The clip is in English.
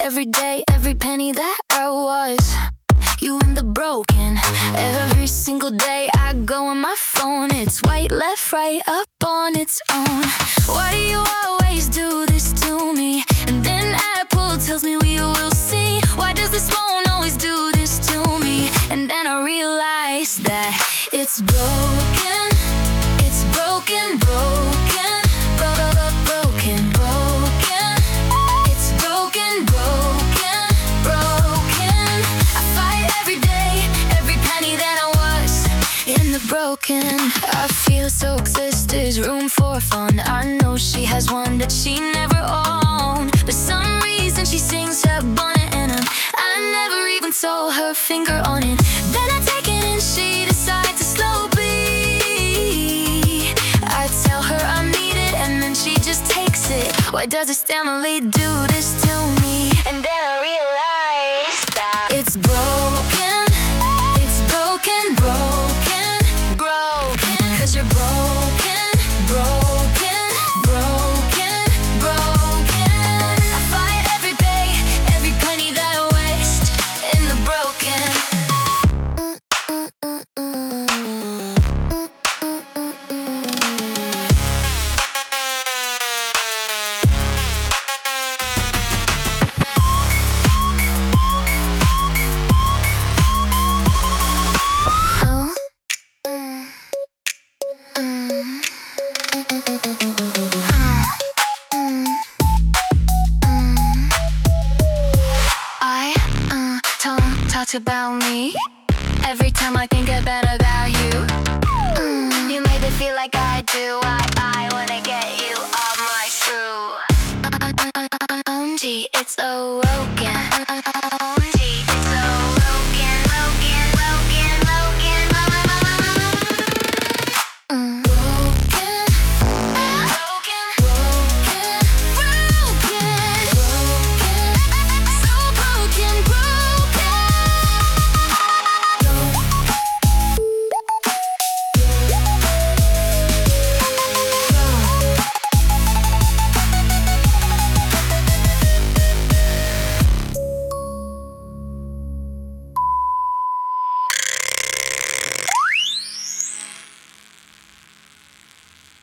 every day, every penny that I was. You and the broken. Every single day I go on my phone. It's white, left, right, up on its own. Why do you always do this to me? And then Apple tells me we will see. Why does this phone always do this to me? And then I realize that it's broken. It's broken, broken, broken, broken. It's broken, broken, broken. I fight every day, every penny that I was in the broken. I feel so exist, there's room for fun. I know she has one that she never owned. For some reason she sings her bonnet and I never even saw her finger on it. Then I take it and she decides to slow bleed. I tell her I need it and then she just takes it. Why does this family do this to me? And then I realize that it's broken. It's broken, broken, broken. 'Cause you're broken, broken, broken, broken. I fight every day, every penny that I waste in the broken. Talk about me. Every time I think I better